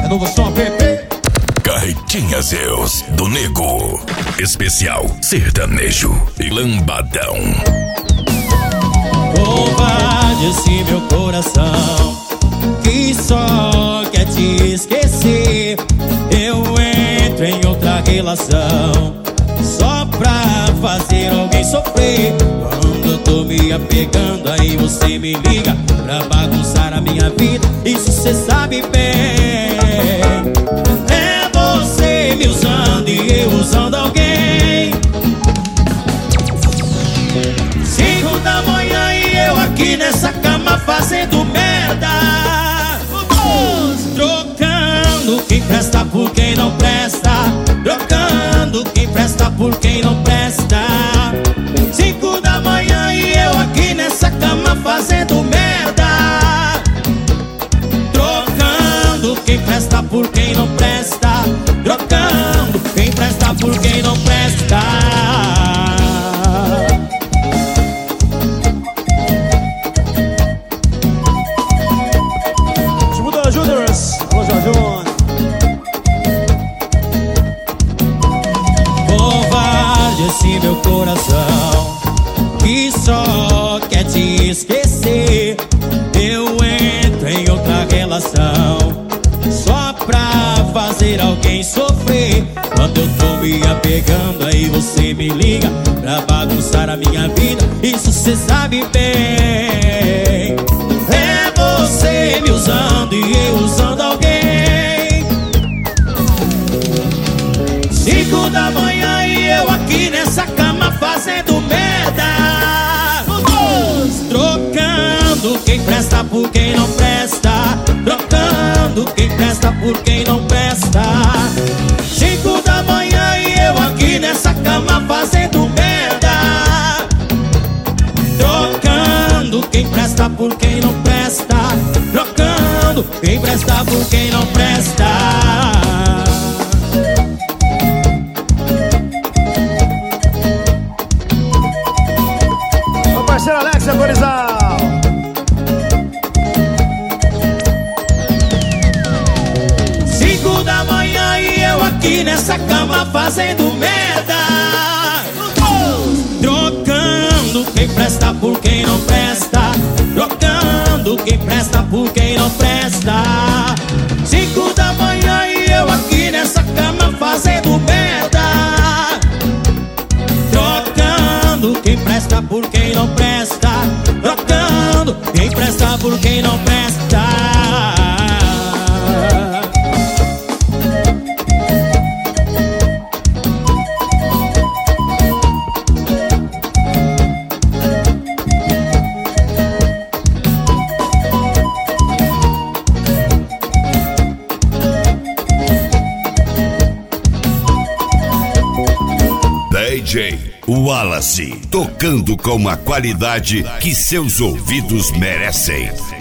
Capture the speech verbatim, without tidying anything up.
É novo som, Pepe. Carretinha Zeus, do Nego. Especial sertanejo e lambadão. Covarde esse meu coração, que só quer te esquecer. Eu entro em outra relação só pra fazer alguém sofrer. Quando eu tô me apegando, aí você me liga pra bagunçar a minha vida. Isso cê sabe bem. É você me usando e eu usando alguém. Cinco da manhã e eu aqui nessa cama fazendo merda. Trocando quem presta por quem não presta. Trocando quem presta por quem não presta. Cinco da manhã e eu aqui nessa cama fazendo merda. Trocando quem presta por quem não presta. Trocando quem presta por quem não presta. Covarde esse meu coração, que só quer te esquecer. Eu entro em outra relação só pra fazer alguém sofrer. Quando eu tô me apegando, aí você me liga pra bagunçar a minha vida. Isso cê sabe bem. É você me usando e eu usando alguém. Cinco da manhã e eu aqui nessa cama fazendo merda. Trocando quem presta por quem não presta. Trocando quem presta por quem não presta. Cinco da manhã e eu aqui nessa cama fazendo merda. Trocando quem presta por quem não presta. Trocando quem presta por quem não presta. Alex Agorizal. Cinco da manhã e eu aqui nessa cama fazendo merda. Trocando quem presta por quem não presta. Trocando quem presta por quem não presta. Cinco da manhã e eu aqui nessa cama fazendo merda. Trocando quem presta por quem não presta. Trocando quem presta por quem não presta. D J Wallace, tocando com a qualidade que seus ouvidos merecem.